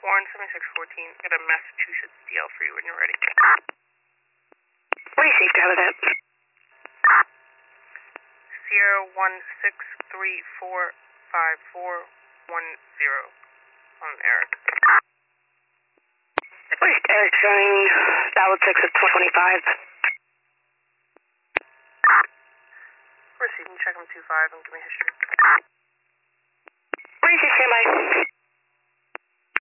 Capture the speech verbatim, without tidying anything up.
Warren seventy-six fourteen, got a Massachusetts D L for you when you're ready. What do you safe drive with that? Sierra one six three four five four one zero on Eric. Where's Eric showing Valid six at twenty-five? Receive and check him two five and give me history. Where is he, standby?